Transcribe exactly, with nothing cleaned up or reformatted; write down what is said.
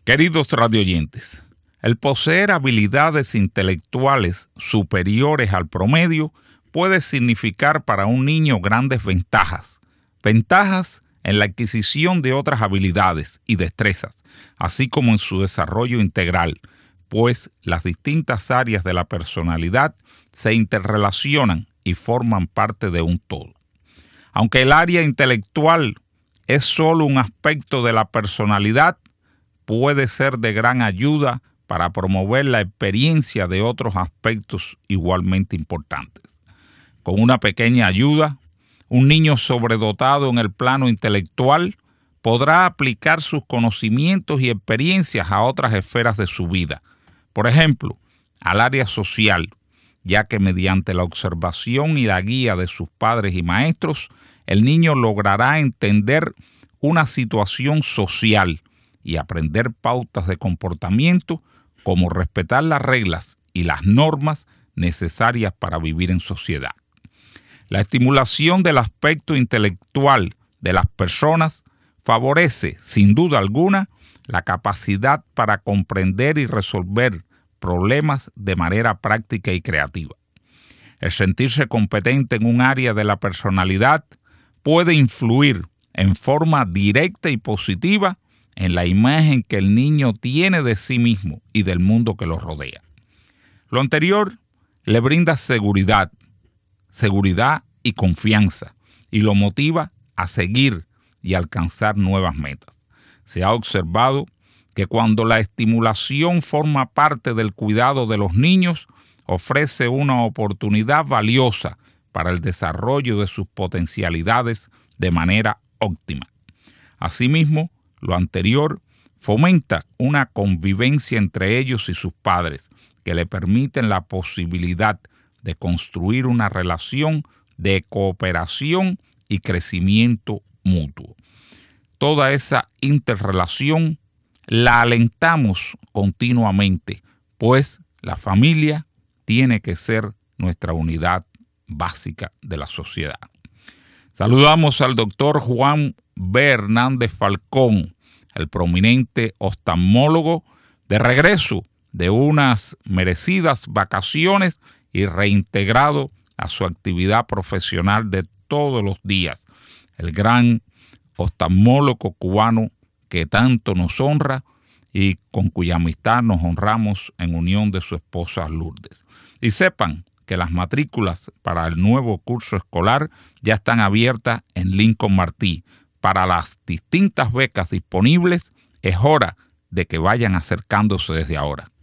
Queridos radioyentes, el poseer habilidades intelectuales superiores al promedio puede significar para un niño grandes ventajas. Ventajas en la adquisición de otras habilidades y destrezas, así como en su desarrollo integral, pues las distintas áreas de la personalidad se interrelacionan y forman parte de un todo. Aunque el área intelectual es solo un aspecto de la personalidad, puede ser de gran ayuda para promover la experiencia de otros aspectos igualmente importantes. Con una pequeña ayuda, un niño sobredotado en el plano intelectual podrá aplicar sus conocimientos y experiencias a otras esferas de su vida. Por ejemplo, al área social, ya que mediante la observación y la guía de sus padres y maestros, el niño logrará entender una situación social y aprender pautas de comportamiento como respetar las reglas y las normas necesarias para vivir en sociedad. La estimulación del aspecto intelectual de las personas favorece, sin duda alguna, la capacidad para comprender y resolver problemas de manera práctica y creativa. El sentirse competente en un área de la personalidad puede influir en forma directa y positiva en la imagen que el niño tiene de sí mismo y del mundo que lo rodea. Lo anterior le brinda seguridad, seguridad y confianza, y lo motiva a seguir y alcanzar nuevas metas. Se ha observado que cuando la estimulación forma parte del cuidado de los niños, ofrece una oportunidad valiosa para el desarrollo de sus potencialidades de manera óptima. Asimismo, lo anterior fomenta una convivencia entre ellos y sus padres que le permiten la posibilidad de construir una relación de cooperación y crecimiento mutuo. Toda esa interrelación la alentamos continuamente, pues la familia tiene que ser nuestra unidad básica de la sociedad. Saludamos al doctor Juan B. Hernández Falcón, el prominente oftalmólogo, de regreso de unas merecidas vacaciones y reintegrado a su actividad profesional de todos los días. El gran oftalmólogo cubano que tanto nos honra y con cuya amistad nos honramos en unión de su esposa Lourdes. Y sepan que las matrículas para el nuevo curso escolar ya están abiertas en Lincoln Martí. Para las distintas becas disponibles, es hora de que vayan acercándose desde ahora.